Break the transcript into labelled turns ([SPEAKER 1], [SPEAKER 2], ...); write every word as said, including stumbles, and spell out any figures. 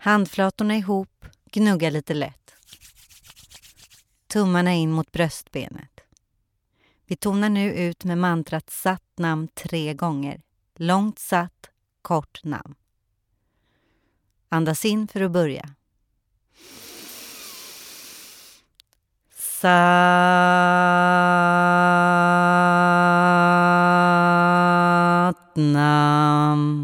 [SPEAKER 1] Handflatorna ihop, gnugga lite lätt. Tummarna in mot bröstbenet. Vi tonar nu ut med mantrat Sat Nam tre gånger. Långt Sat, kort Nam. Andas in för att börja. Sat Nam.